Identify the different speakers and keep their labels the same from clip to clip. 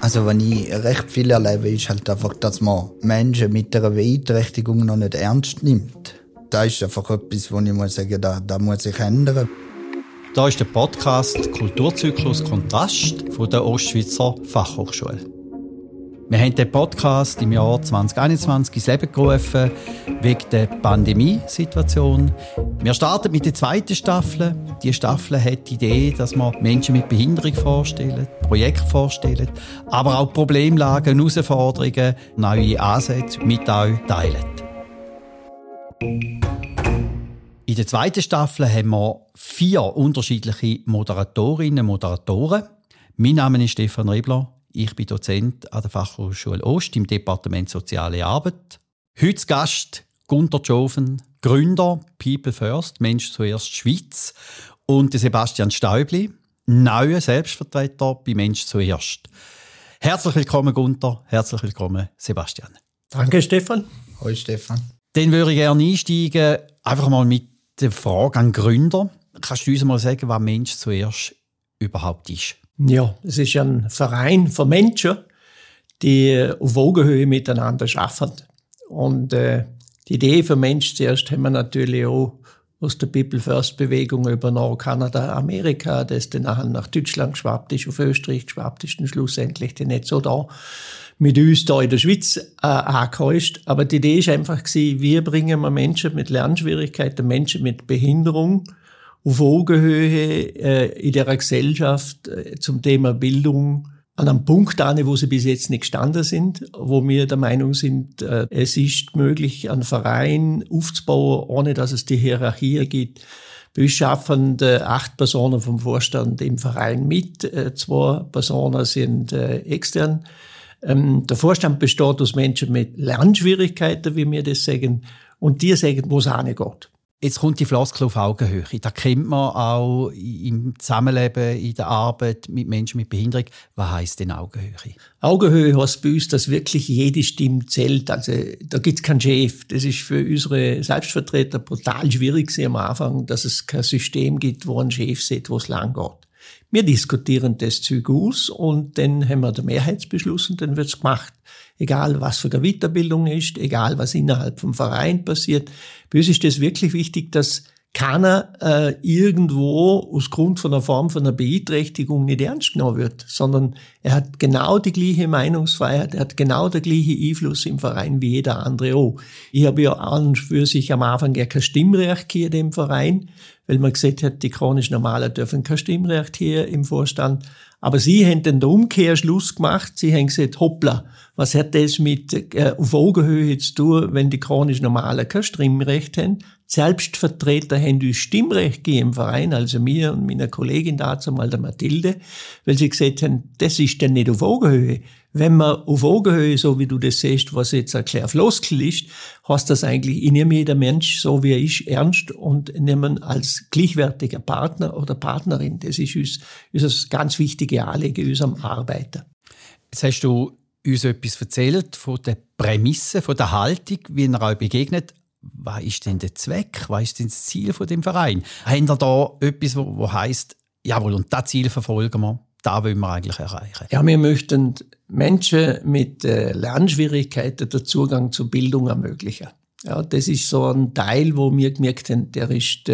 Speaker 1: Also wenn ich recht viel erlebe, ist halt einfach, dass man Menschen mit einer Beeinträchtigung noch nicht ernst nimmt. Das ist einfach etwas, wo ich muss sagen, da muss sich ändern.
Speaker 2: Da ist der Podcast Kulturzyklus Kontrast von der Ostschweizer Fachhochschule. Wir haben den Podcast im Jahr 2021 ins Leben gerufen, wegen der Pandemiesituation. Wir starten mit der zweiten Staffel. Die Staffel hat die Idee, dass wir Menschen mit Behinderung vorstellen, Projekte vorstellen, aber auch Problemlagen, Herausforderungen, neue Ansätze mit euch teilen. In der zweiten Staffel haben wir 4 unterschiedliche Moderatorinnen und Moderatoren. Mein Name ist Stefan Rebler. Ich bin Dozent an der Fachhochschule Ost im Departement Soziale Arbeit. Heute zu Gast Gunter Tschoven, Gründer People First, Mensch zuerst Schweiz, und Sebastian Stäubli, neuer Selbstvertreter bei Mensch zuerst. Herzlich willkommen Gunter, herzlich willkommen Sebastian.
Speaker 3: Danke Stefan.
Speaker 1: Hoi Stefan.
Speaker 2: Dann würde ich gerne einsteigen, einfach mal mit der Frage an Gründer. Kannst du uns mal sagen, was Mensch zuerst überhaupt ist?
Speaker 3: Ja, es ist ein Verein von Menschen, die auf Augenhöhe miteinander arbeiten. Und die Idee für Mensch zuerst haben wir natürlich auch aus der People First Bewegung über nach Kanada, Amerika, das dann nachher nach Deutschland geschwappt ist, auf Österreich geschwappt ist und schlussendlich dann nicht so da mit uns da in der Schweiz angekommen ist. Aber die Idee ist einfach gewesen, wie bringen wir Menschen mit Lernschwierigkeiten, Menschen mit Behinderung auf Augenhöhe in der Gesellschaft zum Thema Bildung an einem Punkt an, wo sie bis jetzt nicht gestanden sind, wo wir der Meinung sind, es ist möglich, einen Verein aufzubauen, ohne dass es die Hierarchie gibt. Bei uns arbeiten 8 Personen vom Vorstand im Verein mit, 2 Personen sind extern. Der Vorstand besteht aus Menschen mit Lernschwierigkeiten, wie wir das sagen, und die sagen, wo es hingeht.
Speaker 2: Jetzt kommt die Floskel auf Augenhöhe. Da kennt man auch im Zusammenleben, in der Arbeit mit Menschen mit Behinderung. Was heisst denn Augenhöhe?
Speaker 3: Augenhöhe heisst bei uns, dass wirklich jede Stimme zählt. Also da gibt es keinen Chef. Das ist für unsere Selbstvertreter brutal schwierig am Anfang, dass es kein System gibt, wo ein Chef sieht, wo es lang geht. Wir diskutieren das Zeug aus und dann haben wir den Mehrheitsbeschluss und dann wird's gemacht. Egal, was für eine Weiterbildung ist, egal, was innerhalb vom Verein passiert. Bei uns ist das wirklich wichtig, dass keiner irgendwo aus Grund von einer Form von einer Beeinträchtigung nicht ernst genommen wird, sondern er hat genau die gleiche Meinungsfreiheit, er hat genau den gleichen Einfluss im Verein wie jeder andere auch. Ich habe ja an und für sich am Anfang ja kein Stimmrecht hier im Verein, weil man gesagt hat, die chronisch Normalen dürfen kein Stimmrecht hier im Vorstand. Aber sie haben dann den Umkehrschluss gemacht. Sie haben gesagt, hoppla, was hat das mit auf Augenhöhe zu tun, wenn die chronisch Normalen kein Stimmrecht haben? Selbstvertreter haben uns Stimmrecht gegeben im Verein, also mir und meiner Kollegin dazu mal der Mathilde, weil sie gesagt haben, das ist dann nicht auf Augenhöhe. Wenn man auf Augenhöhe, so wie du das siehst, was jetzt ein kleiner Floskel ist, heißt das eigentlich, ich nehme jeder Mensch, so wie er ist, ernst und nehmen als gleichwertiger Partner oder Partnerin. Das ist uns das ganz wichtige Anliegen unserem Arbeiter.
Speaker 2: Jetzt hast du uns etwas erzählt von der Prämisse, von der Haltung, wie ihr euch begegnet. Was ist denn der Zweck? Was ist denn das Ziel von dem Verein? Haben ihr da etwas, wo heisst, jawohl, und das Ziel verfolgen wir? Da wollen wir eigentlich erreichen.
Speaker 3: Ja, wir möchten Menschen mit Lernschwierigkeiten den Zugang zur Bildung ermöglichen. Ja, das ist so ein Teil, wo wir gemerkt haben, der ist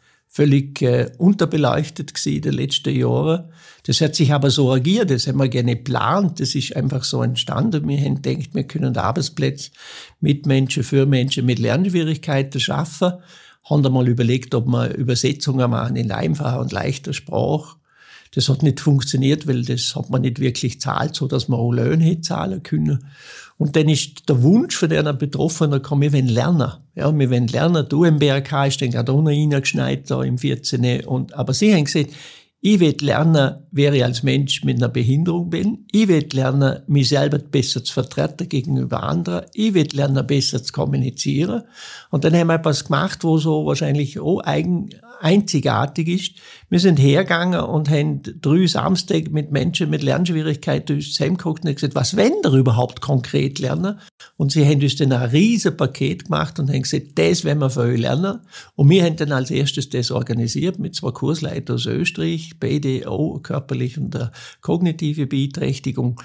Speaker 3: völlig unterbeleuchtet gewesen in den letzten Jahren. Das hat sich aber so agiert, das haben wir gerne geplant, das ist einfach so entstanden. Wir haben gedacht, wir können Arbeitsplätze mit Menschen, für Menschen mit Lernschwierigkeiten schaffen. Haben einmal überlegt, ob wir Übersetzungen machen in einfacher und leichter Sprache. Das hat nicht funktioniert, weil das hat man nicht wirklich zahlt, so dass man auch Löhne hätte zahlen können. Und dann ist der Wunsch von einer Betroffenen gekommen, wir wollen lernen. Ja, wir wollen lernen. Die UMBRK ist dann gerade auch noch reingeschneit, da im 14. Aber sie haben gesagt, ich will lernen, wer ich als Mensch mit einer Behinderung bin. Ich will lernen, mich selber besser zu vertreten gegenüber anderen. Ich will lernen, besser zu kommunizieren. Und dann haben wir etwas gemacht, wo so wahrscheinlich auch einzigartig ist. Wir sind hergegangen und haben 3 Samstage mit Menschen mit Lernschwierigkeiten zusammengeguckt und gesagt, was wollen wir überhaupt konkret lernen? Und sie haben uns dann ein riesen Paket gemacht und haben gesagt, das wollen wir für euch lernen. Und wir haben dann als erstes das organisiert mit 2 Kursleitern aus Österreich, beide auch körperlich und kognitive Beeinträchtigung.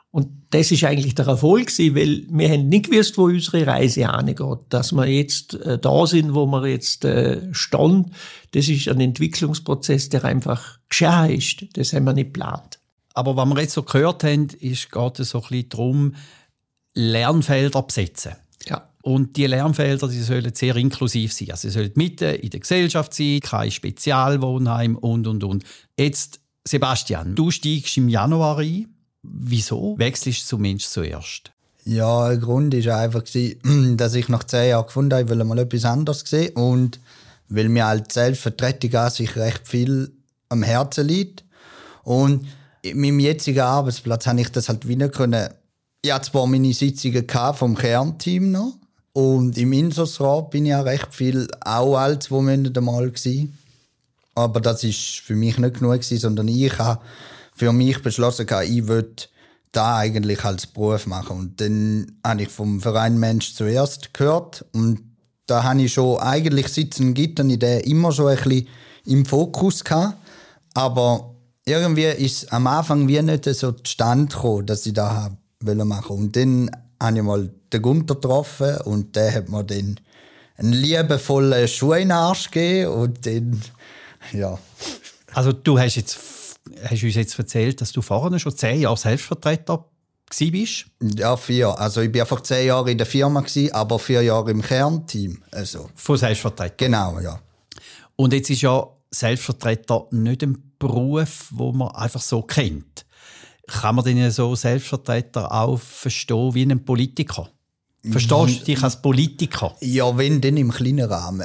Speaker 3: Und das ist eigentlich der Erfolg gewesen, weil wir haben nicht gewusst, wo unsere Reise hingeht. Dass wir jetzt da sind, wo wir jetzt stehen, das ist ein Entwicklungsprozess, der einfach geschehen ist. Das haben wir nicht geplant.
Speaker 2: Aber was wir jetzt so gehört haben, geht es so ein bisschen darum, Lernfelder besetzen.
Speaker 3: Ja.
Speaker 2: Und die Lernfelder, die sollen sehr inklusiv sein. Also sie sollen mitten in der Gesellschaft sein, kein Spezialwohnheim und. Jetzt, Sebastian, du steigst im Januar ein. Wieso wechselst du zum Mensch zuerst?
Speaker 1: Ja, der Grund war einfach, dass ich nach 10 Jahren gefunden habe, ich will mal etwas anderes sehen. Und weil mir als Selbstvertretung an sich recht viel am Herzen liegt. Und in meinem jetzigen Arbeitsplatz habe ich das halt wieder können. Ich hatte zwar meine Sitzungen vom Kernteam noch. Und im Insos-Rat bin ich ja recht viel auch alt 2 Monate mal gewesen. Aber das war für mich nicht genug gewesen, sondern ich habe für mich beschlossen, ich will da eigentlich als Beruf machen. Und dann habe ich vom Verein Mensch zuerst gehört. Und da habe ich schon eigentlich seit es Gittern Idee immer schon ein bisschen im Fokus gehabt. Aber irgendwie ist es am Anfang wie nicht so zustande gekommen, dass ich das machen wollte. Und dann habe ich mal den Gunter getroffen und der hat mir dann einen liebevollen Schuh in den Arsch gegeben. Und dann, ja.
Speaker 2: Also du hast uns jetzt erzählt, dass du vorher schon 10 Jahre Selbstvertreter warst?
Speaker 1: Ja, 4. Also ich war einfach 10 Jahre in der Firma, aber 4 Jahre im Kernteam. Also.
Speaker 2: Von Selbstvertreter?
Speaker 1: Genau, ja.
Speaker 2: Und jetzt ist ja Selbstvertreter nicht ein Beruf, den man einfach so kennt. Kann man denn so Selbstvertreter auch verstehen wie einen Politiker? Verstehst du dich als Politiker?
Speaker 1: Ja, wenn, dann im kleinen Rahmen.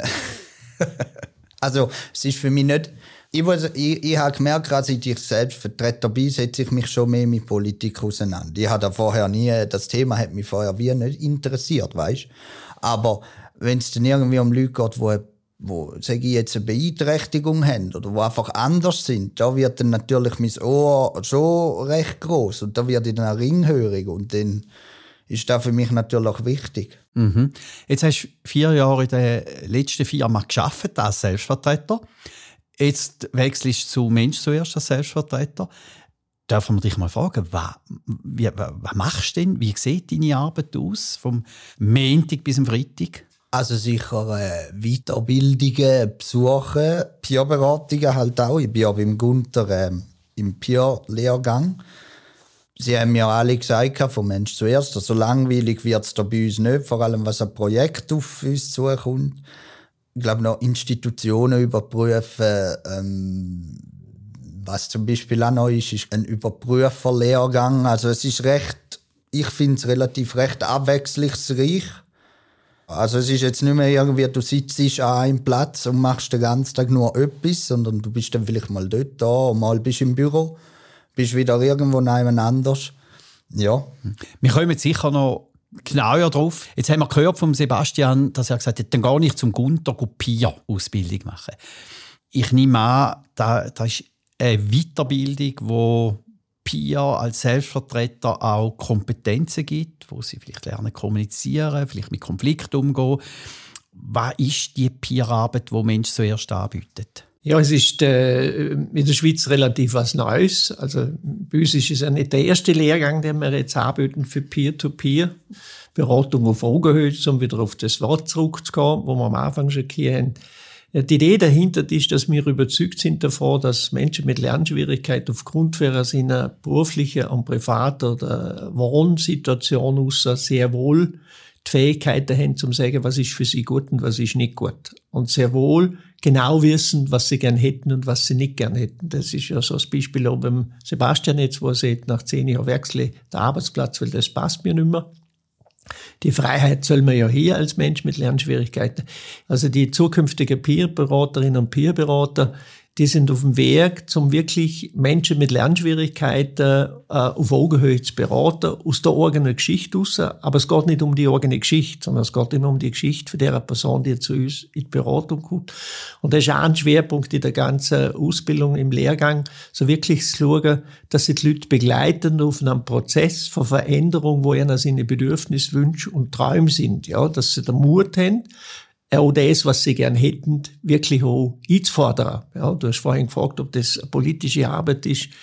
Speaker 1: Also es ist für mich nicht... Ich habe gemerkt, als ich Selbstvertreter bin, setze ich mich schon mehr mit Politik auseinander. Ich hatte vorher das Thema hat mich vorher wie nicht interessiert, weißt? Aber wenn es dann irgendwie um Leute geht, wo sage ich jetzt, eine Beeinträchtigung haben oder die einfach anders sind, da wird dann natürlich mein Ohr schon recht gross und da wird ich dann auch ringhörig und dann ist das für mich natürlich wichtig.
Speaker 2: Mhm. Jetzt hast du 4 Jahre in der letzten Firma gearbeitet als Selbstvertreter. Jetzt wechselst du zu Mensch zuerst als Selbstvertreter. Darf man dich mal fragen, was machst du denn? Wie sieht deine Arbeit aus, vom Montag bis zum Freitag?
Speaker 1: Also sicher Weiterbildungen, Besuchen, Peer-Beratungen halt auch. Ich bin ja beim Gunter im Peer-Lehrgang. Sie haben mir alle gesagt, vom Mensch zuerst, so langweilig wird es da bei uns nicht, vor allem was ein Projekt auf uns zukommt. Ich glaube, noch Institutionen überprüfen. Was zum Beispiel auch noch ist ein Überprüferlehrgang. Also es ist ich finde es recht abwechslungsreich. Also es ist jetzt nicht mehr irgendwie, du sitzt an einem Platz und machst den ganzen Tag nur etwas, sondern du bist dann vielleicht mal dort da und mal bist im Büro, bist wieder irgendwo neben anders. Ja.
Speaker 2: Wir kommen sicher noch genauer drauf. Jetzt haben wir gehört von Sebastian, dass er gesagt hat, dann gar nicht zum Gunter Peer-Ausbildung machen. Ich nehme an, das ist eine Weiterbildung, wo Peer als Selbstvertreter auch Kompetenzen gibt, wo sie vielleicht lernen kommunizieren, vielleicht mit Konflikten umgehen. Was ist die Peer-Arbeit, die Mensch zuerst anbietet?
Speaker 3: Ja, es ist in der Schweiz relativ was Neues. Also bei uns ist es ja nicht der erste Lehrgang, den wir jetzt anbieten für Peer-to-Peer. Beratung auf Augenhöhe, um wieder auf das Wort zurückzukommen, wo wir am Anfang schon gehört haben. Die Idee dahinter ist, dass wir überzeugt sind davon, dass Menschen mit Lernschwierigkeiten aufgrund ihrer beruflichen und privaten oder Wohnsituation aus sehr wohl die Fähigkeiten haben, zu sagen, was ist für sie gut und was ist nicht gut. Und sehr wohl genau wissen, was sie gern hätten und was sie nicht gern hätten. Das ist ja so das Beispiel auch beim Sebastian jetzt, wo er sagt, nach 10 Jahren wechsle der Arbeitsplatz, weil das passt mir nicht mehr. Die Freiheit soll man ja hier als Mensch mit Lernschwierigkeiten. Also die zukünftigen Peer-Beraterinnen und Peer-Berater, die sind auf dem Weg, um wirklich Menschen mit Lernschwierigkeiten auf Augenhöhe zu beraten, aus der eigenen Geschichte raus. Aber es geht nicht um die eigene Geschichte, sondern es geht immer um die Geschichte von der Person, die zu uns in die Beratung kommt. Und das ist auch ein Schwerpunkt in der ganzen Ausbildung im Lehrgang, so wirklich zu schauen, dass sie die Leute begleiten auf einem Prozess von Veränderung, wo ihnen seine Bedürfnisse, Wünsche und Träume sind. Ja, dass sie den Mut haben, auch das, was sie gern hätten, wirklich auch einzufordern. Ja, du hast vorhin gefragt, ob das eine politische Arbeit ist.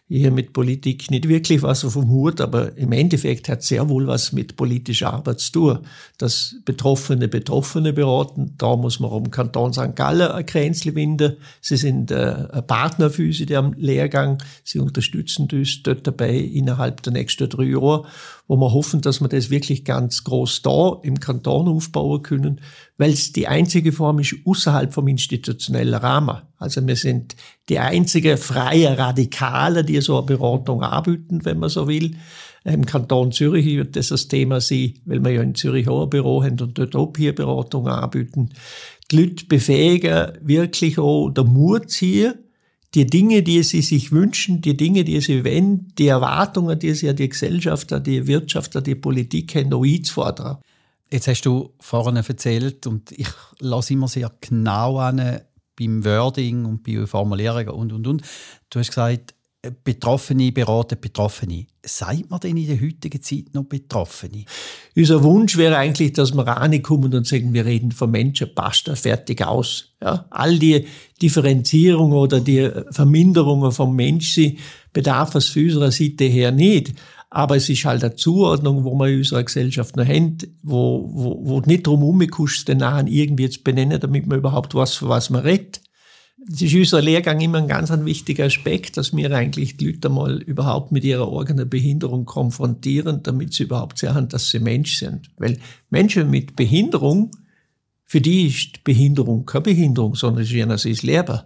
Speaker 3: Ich habe mit Politik nicht wirklich was auf dem Hut, aber im Endeffekt hat es sehr wohl was mit politischer Arbeit zu tun. Dass Betroffene beraten, da muss man um Kanton St. Gallen ein Kränzchen winden. Sie sind ein Partner für uns in diesem Lehrgang. Sie unterstützen uns dort dabei innerhalb der nächsten 3 Jahre, wo wir hoffen, dass wir das wirklich ganz gross da im Kanton aufbauen können, weil es die einzige Form ist außerhalb vom institutionellen Rahmen. Also wir sind die einzige freie Radikale, die so eine Beratung anbieten, wenn man so will. Im Kanton Zürich wird das Thema sein, weil wir ja in Zürich auch ein Büro haben und dort auch hier Beratungen anbieten. Die Leute befähigen, wirklich auch den Mut hier, die Dinge, die sie sich wünschen, die Dinge, die sie wollen, die Erwartungen, die sie an die Gesellschaft, an die Wirtschaft, an die Politik haben, auch einzufordern.
Speaker 2: Jetzt hast du vorhin erzählt, und ich lasse immer sehr genau an beim Wording und bei Formulierungen und. Du hast gesagt, Betroffene beraten Betroffene. Sagt man denn in der heutigen Zeit noch Betroffene?
Speaker 3: Unser Wunsch wäre eigentlich, dass wir reinkommen und sagen, wir reden von Menschen, passt da fertig aus. Ja, all die Differenzierungen oder die Verminderungen vom Menschen bedarf es für unsere Seite her nicht. Aber es ist halt eine Zuordnung, wo wir in unserer Gesellschaft noch haben, wo nicht darum herumkommst, den Namen irgendwie zu benennen, damit man überhaupt weiß, von was man redet. Das ist unser Lehrgang immer ein ganz wichtiger Aspekt, dass wir eigentlich die Leute mal überhaupt mit ihrer eigenen Behinderung konfrontieren, damit sie überhaupt sehen, dass sie Mensch sind. Weil Menschen mit Behinderung, für die ist Behinderung keine Behinderung, sondern es ist das Leben.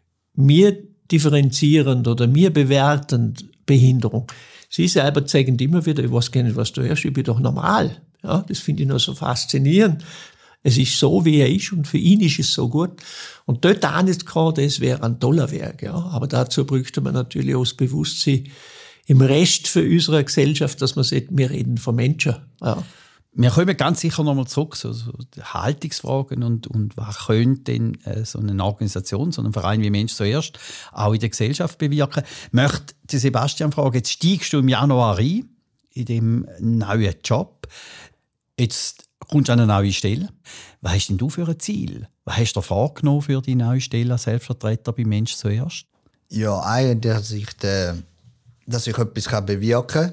Speaker 3: Wir differenzieren oder wir bewerten Behinderung. Sie selber zeigen immer wieder, ich weiß gar nicht, was du hörst, ich bin doch normal. Ja, das finde ich noch so faszinierend. Es ist so, wie er ist, und für ihn ist es so gut. Und dort auch nicht gerade, das wäre ein toller Werk. Ja. Aber dazu bräuchte man natürlich auch das Bewusstsein im Rest für unsere Gesellschaft, dass man sagt, wir reden von Menschen. Ja.
Speaker 2: Wir kommen ganz sicher nochmal zurück, so Haltungsfragen und was könnte denn so eine Organisation, so ein Verein wie Mensch zuerst auch in der Gesellschaft bewirken. Ich möchte Sebastian fragen, jetzt steigst du im Januar ein in dem neuen Job. Jetzt kommst du an eine neue Stelle. Was hast denn du für ein Ziel? Was hast du vorgenommen für die neue Stelle als Selbstvertreter bei Mensch zuerst?
Speaker 1: Ja, eigentlich, dass ich etwas bewirken kann,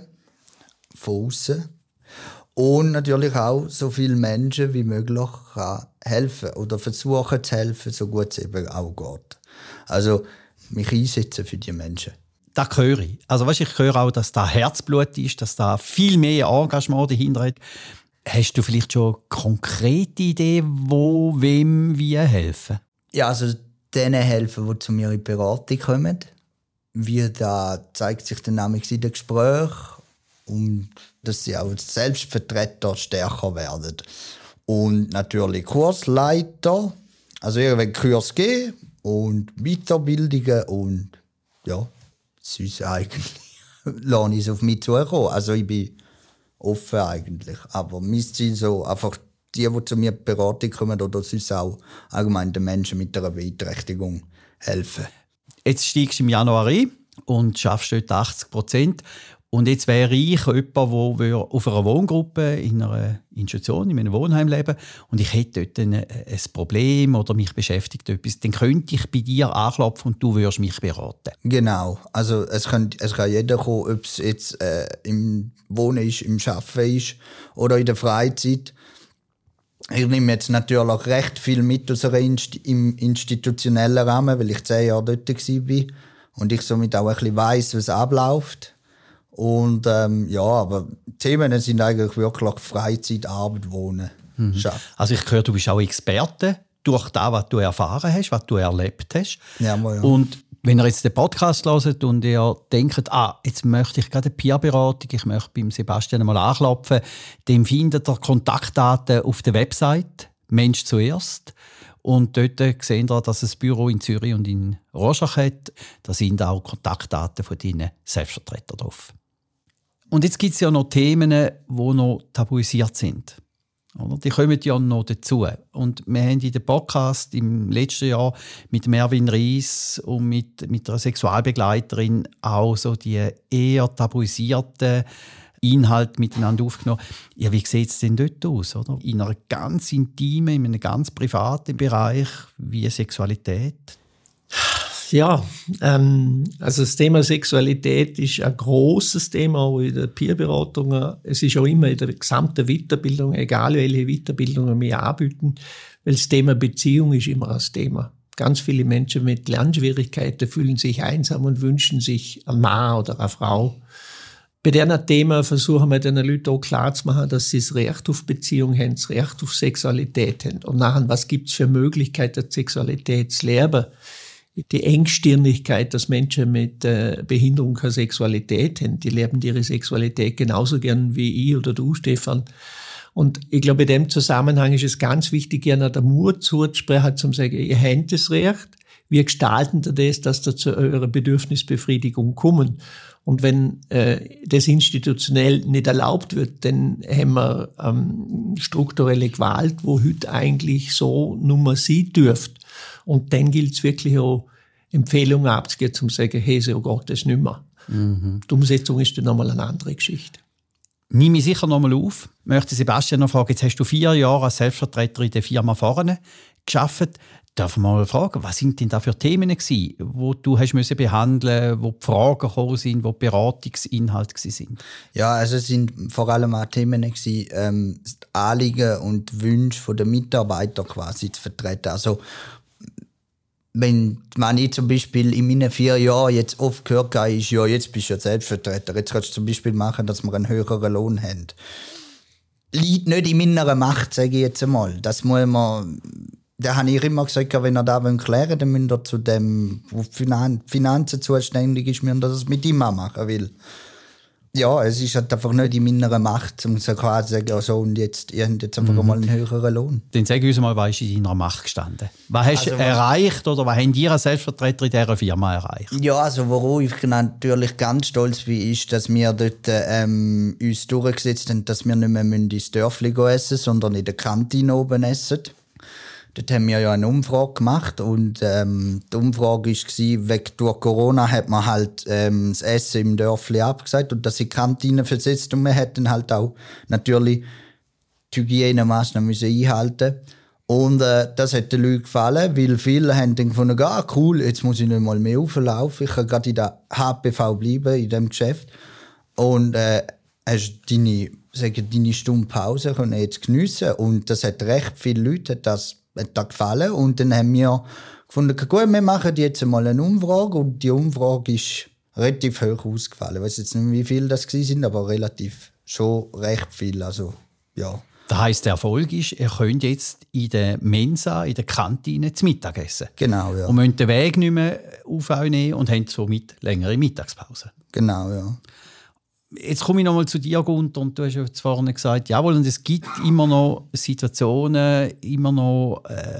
Speaker 1: von außen. Und natürlich auch so viele Menschen wie möglich kann helfen oder versuchen zu helfen, so gut es eben auch geht. Also mich einsetzen für die Menschen.
Speaker 2: Das höre ich. Also weißt, ich höre auch, dass da Herzblut ist, dass da viel mehr Engagement dahinter hat. Hast du vielleicht schon konkrete Ideen, wo, wem, wie helfen?
Speaker 1: Ja, also denen helfen, die zu mir in die Beratung kommen. Wie da zeigt sich dann nämlich in den Gesprächen. Und dass sie auch als Selbstvertreter stärker werden. Und natürlich Kursleiter, also irgendwelche Kurs geben und Weiterbildungen und ja, sonst eigentlich lasse ich es auf mich zukommen. Also ich bin offen eigentlich, aber mein Ziel so einfach die zu mir in die Beratung kommen oder sonst auch allgemein den Menschen mit einer Beeinträchtigung helfen.
Speaker 2: Jetzt steigst du im Januar ein und schaffst dort 80%. Und jetzt wäre ich jemand, der auf einer Wohngruppe in einer Institution, in einem Wohnheim leben und ich hätte dort ein Problem oder mich beschäftigt etwas, dann könnte ich bei dir anklopfen und du würdest mich beraten.
Speaker 1: Genau. Also es kann jeder kommen, ob es jetzt im Wohnen ist, im Arbeiten ist oder in der Freizeit. Ich nehme jetzt natürlich recht viel mit aus im institutionellen Rahmen, weil ich 10 Jahre dort war und ich somit auch ein bisschen weiss, was abläuft. Und ja, aber Themen sind eigentlich wirklich Freizeit, Arbeit, Wohnen, Schaffen.
Speaker 2: Also ich höre, du bist auch Experte durch das, was du erfahren hast, was du erlebt hast.
Speaker 1: Ja.
Speaker 2: Und wenn ihr jetzt den Podcast hört und ihr denkt, jetzt möchte ich gerade eine Peerberatung, ich möchte beim Sebastian mal anklopfen, dann findet ihr Kontaktdaten auf der Website «Mensch zuerst». Und dort sehen ihr, dass es ein Büro in Zürich und in Rorschach hat. Da sind auch Kontaktdaten von deinen Selbstvertretern drauf. Und jetzt gibt es ja noch Themen, die noch tabuisiert sind. Oder? Die kommen ja noch dazu. Und wir haben in dem Podcast im letzten Jahr mit Mervin Ries und mit einer Sexualbegleiterin auch so die eher tabuisierten Inhalte miteinander aufgenommen. Ja, wie sieht es denn dort aus? Oder? In einer ganz intimen, in einem ganz privaten Bereich wie Sexualität?
Speaker 3: Ja, also das Thema Sexualität ist ein großes Thema auch in der Peerberatung. Es ist auch immer in der gesamten Weiterbildung, egal welche Weiterbildungen wir anbieten, weil das Thema Beziehung ist immer das Thema. Ganz viele Menschen mit Lernschwierigkeiten fühlen sich einsam und wünschen sich einen Mann oder eine Frau. Bei diesem Thema versuchen wir den Leuten auch klarzumachen, dass sie das Recht auf Beziehung haben, das Recht auf Sexualität haben. Und nachher, was gibt es für Möglichkeiten, Sexualität zu lernen? Die Engstirnigkeit, dass Menschen mit Behinderung keine Sexualität haben, die leben ihre Sexualität genauso gern wie ich oder du, Stefan. Und ich glaube, in dem Zusammenhang ist es ganz wichtig, ihnen den Mut zuzusprechen, zu sagen, ihr habt das Recht, wir gestalten das, dass da zu eurer Bedürfnisbefriedigung kommen. Und wenn das institutionell nicht erlaubt wird, dann haben wir strukturelle Gewalt, wo heute eigentlich so nur sie dürft. Und dann gilt es wirklich auch, Empfehlungen abzugeben, zum zu sagen, hey, so geht das nicht mehr. Die Umsetzung ist dann nochmal eine andere Geschichte.
Speaker 2: Nehme ich sicher nochmal auf. Ich möchte Sebastian noch fragen, jetzt hast du 4 Jahre als Selbstvertreter in der Firma vorne gearbeitet. Darf ich mal fragen, was sind denn da für Themen gewesen, wo du hast müssen behandeln, wo die Fragen gekommen sind, wo die Beratungsinhalte sind?
Speaker 1: Ja, also es sind vor allem auch Themen gewesen, Anliegen und Wünsche der Mitarbeiter quasi zu vertreten. Also wenn ich zum Beispiel in meinen 4 Jahren jetzt oft gehört habe, ist, ja, jetzt bist du ja Selbstvertreter, jetzt kannst du zum Beispiel machen, dass wir einen höheren Lohn haben. Liegt nicht in meiner Macht, sage ich jetzt einmal. Das muss man, da habe ich immer gesagt, wenn ihr das klären wollt, dann müsst ihr zu dem, wo Finanzen zuständig ist, müsst ihr das mit ihm machen, weil ja, es ist halt einfach nicht in meiner Macht, um so quasi zu sagen, so, und jetzt, ihr habt jetzt einfach mal einen höheren Lohn.
Speaker 2: Dann sag uns mal, was ist in deiner Macht gestanden? Was hast du erreicht oder was habt ihr als Selbstvertreter in dieser Firma erreicht?
Speaker 1: Ja, also worauf ich natürlich ganz stolz bin, ist, dass wir dort uns durchgesetzt haben, dass wir nicht mehr ins Dörfli essen, sondern in der Kantine oben essen. Dort haben wir ja eine Umfrage gemacht und die Umfrage war, durch Corona hat man halt das Essen im Dörfli abgesagt und dass die Kantine versetzt und wir hätten halt auch natürlich die Hygienemaßnahmen einhalten. Und das hat den Leuten gefallen, weil viele haben dann gefunden, cool, jetzt muss ich nicht mal mehr auflaufen, ich kann gerade in der HPV bleiben, in diesem Geschäft. Und hast deine Stunde Pause können jetzt geniessen. Und das hat recht viele Leute hat das gefallen. Und dann haben wir gefunden, gut, wir machen jetzt einmal eine Umfrage. Und die Umfrage ist relativ hoch ausgefallen. Ich weiß jetzt nicht, wie viele das waren, aber relativ schon recht viel. Also, ja.
Speaker 2: Das heisst, der Erfolg ist, ihr könnt jetzt in der Mensa, in der Kantine zu Mittag essen.
Speaker 1: Genau, ja.
Speaker 2: Und müsst den Weg nicht mehr auf euch nehmen und habt somit längere Mittagspause.
Speaker 1: Genau, ja.
Speaker 2: Jetzt komme ich noch mal zu dir, Gunther, und du hast ja vorhin gesagt, jawohl, und es gibt immer noch Situationen, immer noch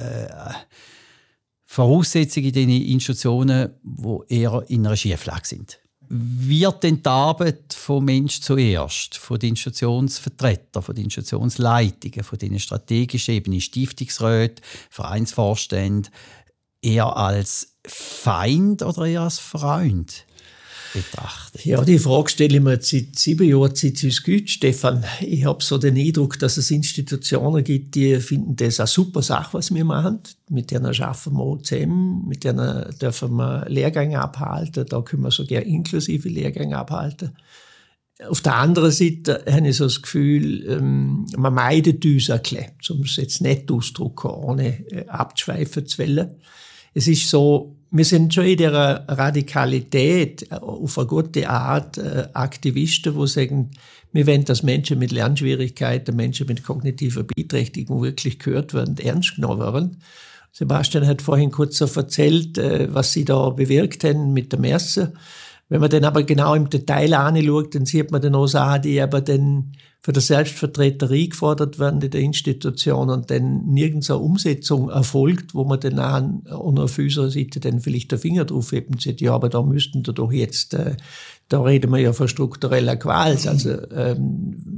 Speaker 2: Voraussetzungen in diesen Institutionen, die eher in einer Schieflage sind. Wird denn die Arbeit vom Mensch zuerst, von den Institutionsvertretern, von den Institutionsleitungen, von den strategischen Ebenen, Stiftungsräten, Vereinsvorständen, eher als Feind oder eher als Freund betrachtet?
Speaker 3: Ja, die Frage stelle ich mir seit 7 Jahren, seit es uns gibt, Stefan. Ich habe so den Eindruck, dass es Institutionen gibt, die finden das eine super Sache, was wir machen. Mit denen arbeiten wir auch zusammen, mit denen dürfen wir Lehrgänge abhalten, da können wir sogar inklusive Lehrgänge abhalten. Auf der anderen Seite habe ich so das Gefühl, man meidet uns ein bisschen, um es jetzt nicht auszudrücken, ohne abzuschweifen zu wollen. Es ist so, wir sind schon in der Radikalität auf eine gute Art Aktivisten, die sagen, wir wollen, dass Menschen mit Lernschwierigkeiten, Menschen mit kognitiver Beeinträchtigung wirklich gehört werden, ernst genommen werden. Sebastian hat vorhin kurz so erzählt, was sie da bewirkt haben mit der Messe. Wenn man dann aber genau im Detail anschaut, dann sieht man dann auch Sachen, die aber dann für die Selbstvertreter eingefordert werden in der Institution und dann nirgends eine Umsetzung erfolgt, wo man dann auch auf unserer Seite dann vielleicht den Finger drauf hebt und sagt, ja, aber da müssten wir doch jetzt, da reden wir ja von struktureller Gewalt. Also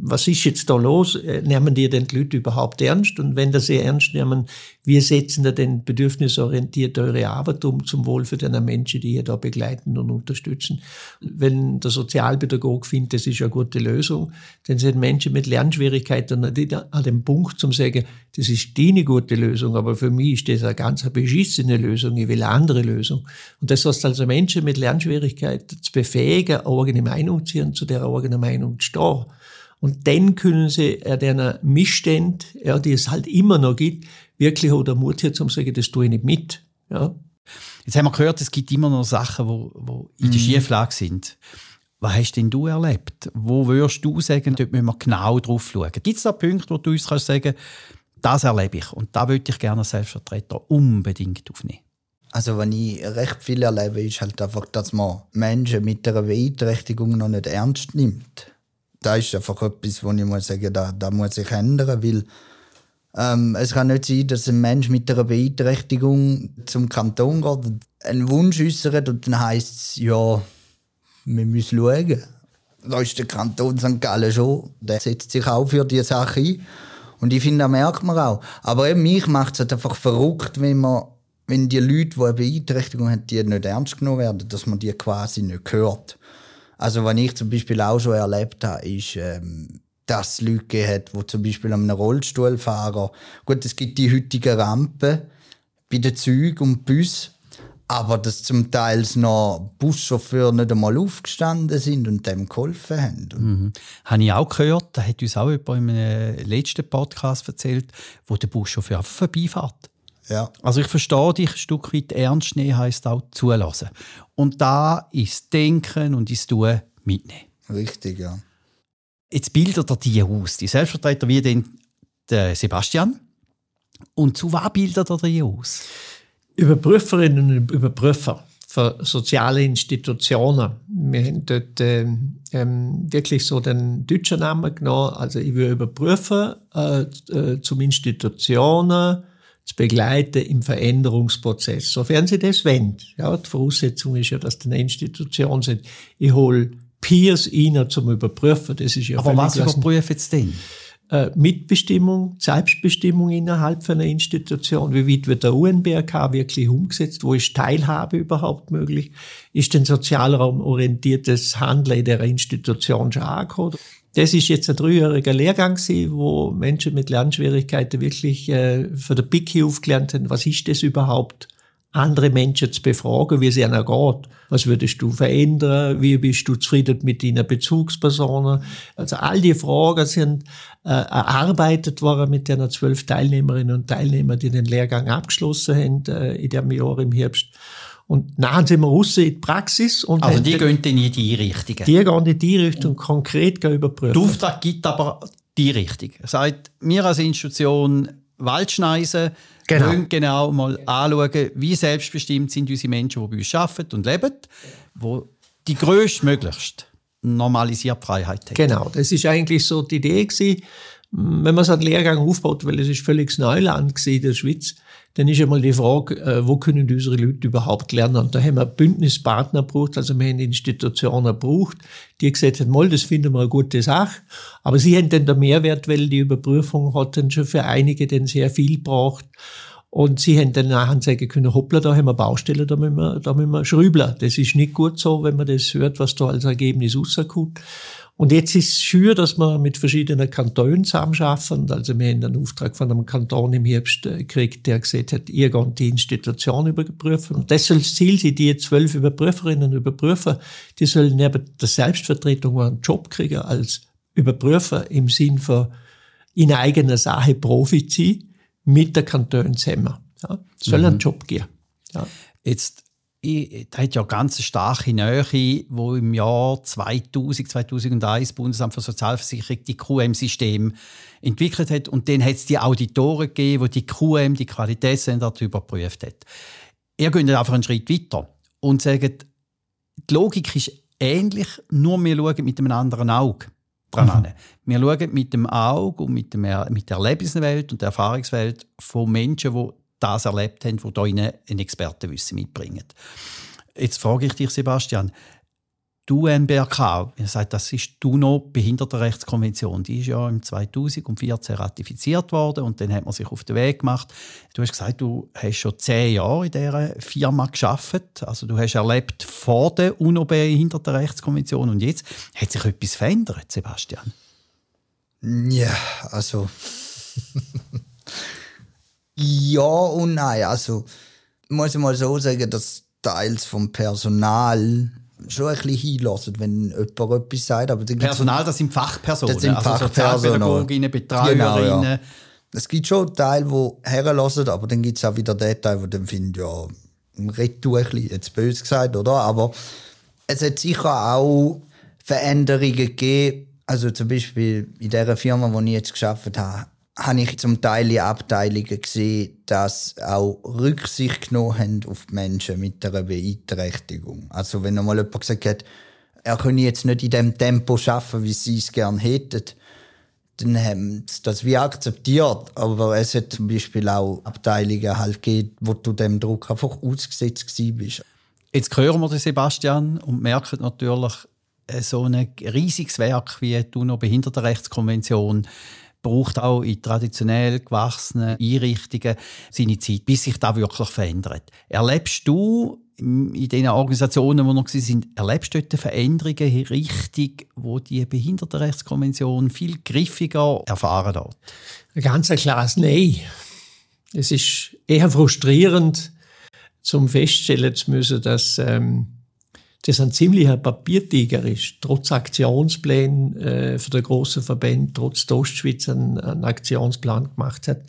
Speaker 3: was ist jetzt da los? Nehmen die denn die Leute überhaupt ernst? Und wenn das sie ernst nehmen, wie setzen da denn bedürfnisorientiert eure Arbeit um zum Wohl für die Menschen, die ihr da begleiten und unterstützen? Wenn der Sozialpädagog findet, das ist eine gute Lösung, dann sind Menschen mit Lernschwierigkeiten nicht an dem Punkt zum sagen, das ist die eine gute Lösung, aber für mich ist das eine ganz beschissene Lösung, ich will eine andere Lösung. Und das heißt also, Menschen mit Lernschwierigkeiten zu befähigen, eine eigene Meinung zu ziehen, zu der eigenen Meinung zu stehen. Und dann können sie den Missständen, die es halt immer noch gibt, wirklich auch der Mut hier zum sagen, das tue ich nicht mit. Ja.
Speaker 2: Jetzt haben wir gehört, es gibt immer noch Sachen, die in der Schieflage sind. Was hast denn du erlebt? Wo würdest du sagen, dort müssen wir genau drauf schauen? Gibt es da Punkte, wo du uns kannst sagen, das erlebe ich und da würde ich gerne als Selbstvertreter unbedingt aufnehmen?
Speaker 1: Also wenn ich recht viel erlebe, ist halt einfach, dass man Menschen mit einer Beeinträchtigung noch nicht ernst nimmt. Das ist einfach etwas, wo ich muss sagen, da muss sich ändern, weil es kann nicht sein, dass ein Mensch mit einer Beeinträchtigung zum Kanton geht und einen Wunsch äußert und dann heisst es, ja, wir müssen schauen. Da ist der Kanton St. Gallen schon, der setzt sich auch für diese Sache ein. Und ich finde, das merkt man auch. Aber eben mich macht es halt einfach verrückt, wenn die Leute, die eine Beeinträchtigung haben, die nicht ernst genommen werden, dass man die quasi nicht hört. Also was ich zum Beispiel auch schon erlebt habe, ist, dass es Leute gegeben hat, die zum Beispiel an einem Rollstuhlfahrer, gut, es gibt die heutigen Rampen bei den Zügen und Bussen, aber dass zum Teil noch Buschauffeure nicht einmal aufgestanden sind und dem geholfen haben.
Speaker 2: Mhm. Habe ich auch gehört, da hat uns auch jemand in einem letzten Podcast erzählt, wo der Buschauffeur einfach vorbeifährt.
Speaker 1: Ja.
Speaker 2: Also ich verstehe dich ein Stück weit ernst nehmen, heisst auch zulassen. Und da ins Denken und ins Tun mitnehmen.
Speaker 1: Richtig, ja.
Speaker 2: Jetzt bildet er die aus, die Selbstvertreter wie der Sebastian. Und zu was bildet er die aus?
Speaker 3: Überprüferinnen und Überprüfer für soziale Institutionen. Wir haben dort wirklich so den deutschen Namen genommen. Also ich will überprüfen zum Institutionen zu begleiten im Veränderungsprozess, sofern sie das wollen. Ja, die Voraussetzung ist ja, dass die eine Institution sind. Ich hole Peers rein zum Überprüfen. Das ist ja
Speaker 2: aber was überprüfen jetzt denn?
Speaker 3: Mitbestimmung, Selbstbestimmung innerhalb einer Institution. Wie weit wird der UNBRK wirklich umgesetzt? Wo ist Teilhabe überhaupt möglich? Ist denn sozialraumorientiertes Handeln in der Institution schon angekommen? Das ist jetzt ein 3-jähriger Lehrgang, wo Menschen mit Lernschwierigkeiten wirklich von der Pike aufgelernt haben, was ist das überhaupt? Andere Menschen zu befragen, wie es ihnen geht. Was würdest du verändern? Wie bist du zufrieden mit deinen Bezugspersonen? Also all die Fragen sind erarbeitet worden mit den 12 Teilnehmerinnen und Teilnehmern, die den Lehrgang abgeschlossen haben in diesem Jahr im Herbst. Und nachher sind wir raus in die Praxis. Und
Speaker 2: also die gehen dann in die Richtung?
Speaker 3: Die gehen in die Richtung, konkret überprüfen.
Speaker 2: Der Auftrag gibt aber die Richtung. Sagt, wir als Institution Waldschneisen wollen genau mal anschauen, wie selbstbestimmt sind unsere Menschen, die bei uns arbeiten und leben, die die grösstmöglichst normalisierte Freiheit haben.
Speaker 3: Genau, das ist eigentlich so die Idee gewesen. Wenn man so einen Lehrgang aufbaut, weil es ist völlig Neuland in der Schweiz, dann ist einmal die Frage, wo können unsere Leute überhaupt lernen? Und da haben wir Bündnispartner gebraucht, also wir haben Institutionen gebraucht, die gesagt haben, mal, das finden wir eine gute Sache. Aber sie haben dann den Mehrwert, weil die Überprüfung hat dann schon für einige dann sehr viel gebraucht. Und sie haben dann nachher sagen können, hoppla, da haben wir Baustellen, da müssen wir schrübeln. Das ist nicht gut so, wenn man das hört, was da als Ergebnis rauskommt. Und jetzt ist es schön, dass wir mit verschiedenen Kantonen zusammenarbeiten. Also wir haben einen Auftrag von einem Kanton im Herbst gekriegt, der gesagt hat, ihr geht die Institution überprüfen. Und das soll das Ziel sein, die 12 Überprüferinnen und Überprüfer, die sollen neben der Selbstvertretung einen Job kriegen als Überprüfer im Sinn von in eigener Sache Profi sein, mit der Kanton zusammen. Ja, soll einen Job geben. Ja.
Speaker 2: Jetzt da hat ja eine ganz starke Nähe, wo im Jahr 2001 das Bundesamt für Sozialversicherung die QM-System entwickelt hat. Und dann hat es die Auditoren gegeben, die die QM, die Qualitätsstandards überprüft hat. Ihr geht einfach einen Schritt weiter und sagt, die Logik ist ähnlich, nur wir schauen mit einem anderen Auge dran an. Wir schauen mit dem Auge und mit der Erlebniswelt und der Erfahrungswelt von Menschen, die das erlebt haben, die hier ein Expertenwissen mitbringen. Jetzt frage ich dich, Sebastian, die UNBRK, ihr sagt, das ist die UNO-Behindertenrechtskonvention, die ist ja im 2014 ratifiziert worden und dann hat man sich auf den Weg gemacht. Du hast gesagt, du hast schon 10 Jahre in dieser Firma gearbeitet, also du hast erlebt vor der UNO-Behindertenrechtskonvention und jetzt hat sich etwas verändert, Sebastian?
Speaker 1: Ja, also ja und nein, also muss ich mal so sagen, dass Teils vom Personal schon ein bisschen hinlassen, wenn jemand etwas sagt. Aber
Speaker 2: Personal, das sind Fachpersonen,
Speaker 1: das sind
Speaker 2: Sozialpädagoginnen, Betreuerinnen.
Speaker 1: Genau, ja. Es gibt schon Teile, die herlassen, aber dann gibt es auch wieder den Teil, wo dann finde ja, red du ein bisschen, jetzt böse gesagt, oder? Aber es hat sicher auch Veränderungen gegeben. Also zum Beispiel in dieser Firma, wo ich jetzt gearbeitet habe, habe ich zum Teil in Abteilungen gesehen, dass auch Rücksicht genommen haben auf Menschen mit einer Beeinträchtigung. Also wenn einmal jemand gesagt hat, er könne jetzt nicht in dem Tempo arbeiten, wie sie es gerne hätten, dann haben sie das wie akzeptiert. Aber es hat zum Beispiel auch Abteilungen halt gegeben, wo du dem Druck einfach ausgesetzt bist.
Speaker 2: Jetzt hören wir den Sebastian und merken natürlich, so ein riesiges Werk wie die UNO-Behindertenrechtskonvention braucht auch in traditionell gewachsenen Einrichtungen seine Zeit, bis sich das wirklich verändert. Erlebst du in den Organisationen, wo noch sind, erlebst du dort Veränderungen in Richtung, wo die Behindertenrechtskonvention viel griffiger erfahren hat?
Speaker 3: Ein ganz klares Nein. Es ist eher frustrierend, zum feststellen zu müssen, dass das ein ziemlicher Papiertiger ist, trotz Aktionsplänen für den grossen Verband, trotz der Ostschweiz einen Aktionsplan gemacht hat.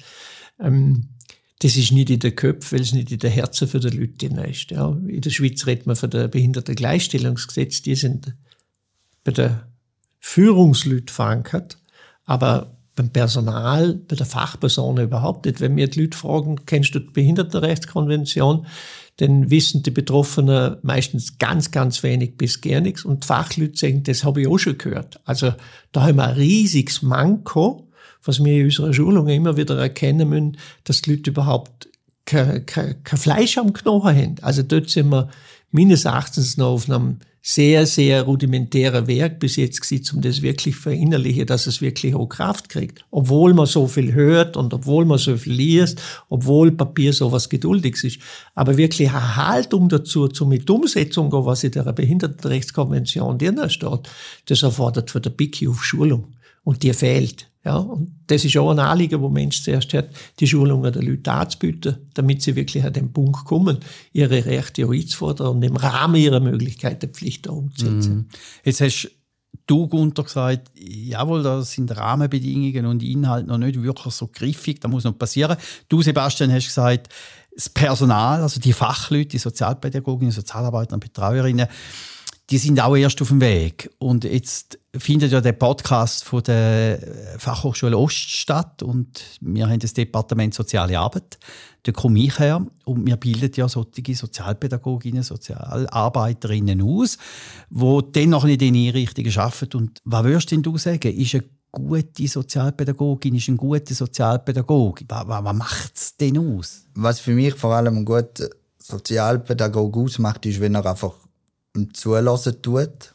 Speaker 3: Das ist nicht in den Köpfen, weil es nicht in den Herzen der Leute ist. Ja. In der Schweiz redet man von der Behindertengleichstellungsgesetz, die sind bei den Führungsleuten verankert, aber beim Personal, bei der Fachpersonen überhaupt nicht. Wenn wir die Leute fragen, kennst du die Behindertenrechtskonvention, dann wissen die Betroffenen meistens ganz, ganz wenig bis gar nichts. Und die Fachleute sagen, das habe ich auch schon gehört. Also da haben wir ein riesiges Manko, was wir in unserer Schulung immer wieder erkennen müssen, dass die Leute überhaupt kein Fleisch am Knochen haben. Also dort sind wir meines Erachtens noch auf einem sehr, sehr rudimentären Werk bis jetzt gewesen, um das wirklich verinnerlichen, dass es wirklich auch Kraft kriegt. Obwohl man so viel hört und obwohl man so viel liest, obwohl Papier so was Geduldiges ist. Aber wirklich eine Haltung dazu, mit Umsetzung, was in der Behindertenrechtskonvention drin steht, das erfordert von der BICI auf Schulung. Und die fehlt. Ja, und das ist auch ein Anliegen, wo Mensch zuerst hat, die Schulungen der Leute anzubieten, damit sie wirklich an den Punkt kommen, ihre Rechte auch einzufordern und im Rahmen ihrer Möglichkeiten Pflichten umzusetzen.
Speaker 2: Jetzt hast du, Gunther, gesagt, jawohl, das sind Rahmenbedingungen und Inhalte noch nicht wirklich so griffig, da muss noch passieren. Du, Sebastian, hast gesagt, das Personal, also die Fachleute, die Sozialpädagoginnen, Sozialarbeiter und Betreuerinnen, die sind auch erst auf dem Weg. Und jetzt findet ja der Podcast von der Fachhochschule Ost statt und wir haben das Departement Soziale Arbeit. Da komme ich her und wir bilden ja solche Sozialpädagoginnen, Sozialarbeiterinnen aus, die dann noch in den Einrichtungen arbeiten. Und was würdest denn du sagen? Ist eine gute Sozialpädagogin, ist ein guter Sozialpädagoge? Was macht es denn aus?
Speaker 1: Was für mich vor allem ein guter Sozialpädagoge ausmacht, ist, wenn er einfach Zulassen tut,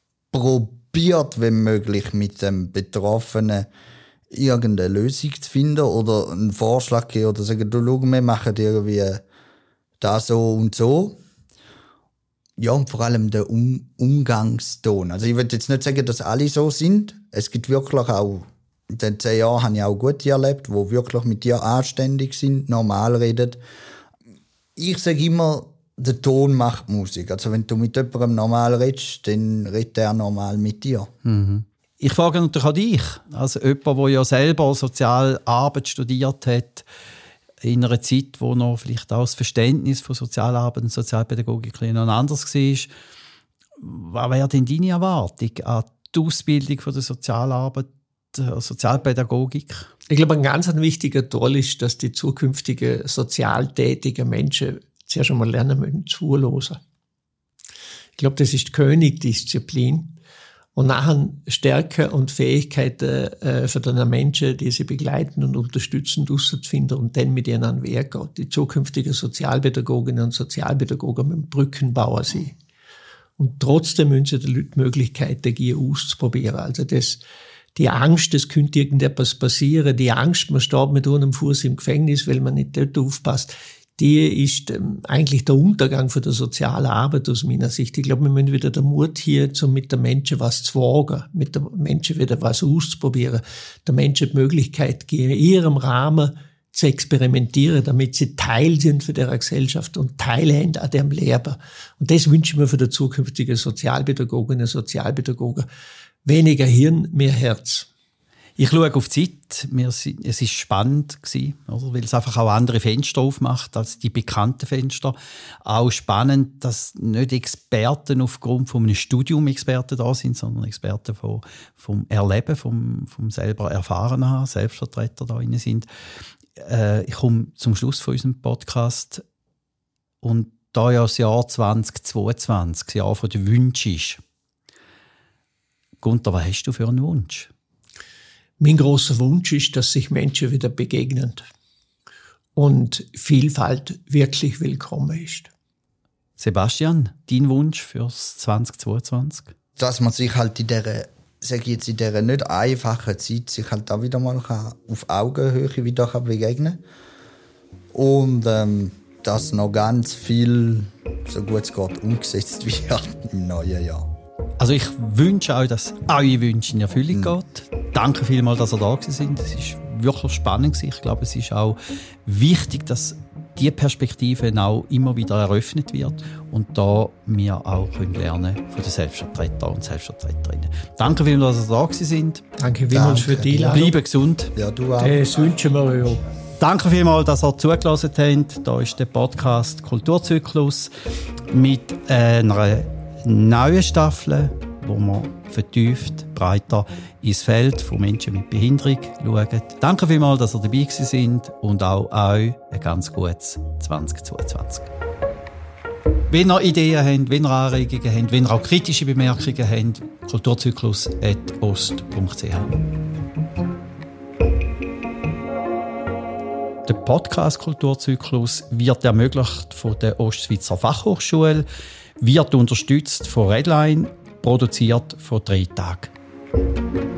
Speaker 1: probiert, wenn möglich, mit dem Betroffenen irgendeine Lösung zu finden oder einen Vorschlag geben oder sagen, du, schau, wir machen irgendwie das so und so. Ja, und vor allem der Umgangston. Also ich will jetzt nicht sagen, dass alle so sind. Es gibt wirklich auch, in den 10 Jahren habe ich auch gute erlebt, die wirklich mit dir anständig sind, normal reden. Ich sage immer, der Ton macht Musik. Also wenn du mit jemandem normal redest, dann redet er normal mit dir.
Speaker 2: Mhm. Ich frage natürlich auch dich, also jemand, der ja selber Sozialarbeit studiert hat, in einer Zeit, wo noch vielleicht auch das Verständnis von Sozialarbeit und Sozialpädagogik noch anders war. Was wäre denn deine Erwartung an die Ausbildung von der Sozialarbeit, Sozialpädagogik?
Speaker 3: Ich glaube, ein ganz wichtiger Teil ist, dass die zukünftigen sozial tätigen Menschen zuerst einmal lernen müssen, zuhören. Ich glaube, das ist die Königsdisziplin. Und nachher Stärken und Fähigkeiten für den Menschen, die sie begleiten und unterstützen, herauszufinden und dann mit ihnen an den Weg geht. Die zukünftigen Sozialpädagoginnen und Sozialpädagogen müssen Brückenbauer sein. Und trotzdem müssen sie den Leuten die Möglichkeit geben, auszuprobieren. Also die Angst, es könnte irgendetwas passieren, die Angst, man steht mit einem Fuß im Gefängnis, weil man nicht dort aufpasst, die ist eigentlich der Untergang von der sozialen Arbeit aus meiner Sicht. Ich glaube, wir müssen wieder den Mut hier, um mit den Menschen was zu wagen, mit den Menschen wieder was auszuprobieren, den Menschen die Möglichkeit geben, in ihrem Rahmen zu experimentieren, damit sie Teil sind von der Gesellschaft und Teil haben an dem Leben. Und das wünsche ich mir für die zukünftigen Sozialpädagoginnen und Sozialpädagogen. Weniger Hirn, mehr Herz.
Speaker 2: Ich schaue auf die Zeit. Es war spannend, oder? Weil es einfach auch andere Fenster aufmacht als die bekannten Fenster. Auch spannend, dass nicht Experten aufgrund von einem Studium Experten da sind, sondern Experten vom Erleben, vom selber Erfahren haben, Selbstvertreter da drin sind. Ich komme zum Schluss von unserem Podcast. Und da ja das Jahr 2022, das Jahr der Wünsche ist. Gunther, was hast du für einen Wunsch?
Speaker 3: Mein grosser Wunsch ist, dass sich Menschen wieder begegnen und Vielfalt wirklich willkommen ist.
Speaker 2: Sebastian, dein Wunsch fürs 2022?
Speaker 1: Dass man sich halt in dieser nicht einfachen Zeit sich halt da wieder mal auf Augenhöhe wieder begegnen kann. Und dass noch ganz viel, so gut es geht, umgesetzt wird im neuen Jahr.
Speaker 2: Also ich wünsche euch, dass eure Wünsche in Erfüllung geht. Danke vielmals, dass ihr da sind. Es war wirklich spannend. Ich glaube, es ist auch wichtig, dass diese Perspektive auch immer wieder eröffnet wird und da wir auch lernen können von den Selbstvertretern und Selbstvertreterinnen. Danke vielmals, dass ihr da sind.
Speaker 3: Danke vielmals für die Einladung.
Speaker 2: Bleibt gesund.
Speaker 1: Ja, du auch.
Speaker 3: Das wünschen wir euch auch.
Speaker 2: Danke vielmals, dass ihr zugelassen habt. Da ist der Podcast Kulturzyklus mit einer neuen Staffel, wo wir vertieft, breiter ins Feld von Menschen mit Behinderung schauen. Danke vielmals, dass ihr dabei sind und auch euch ein ganz gutes 2022. Wenn ihr Ideen habt, wenn ihr Anregungen habt, wenn ihr auch kritische Bemerkungen habt, kulturzyklus@ost.ch. Der Podcast Kulturzyklus wird ermöglicht von der Ostschweizer Fachhochschule, wird unterstützt von Redline, produziert von 3 Tagen.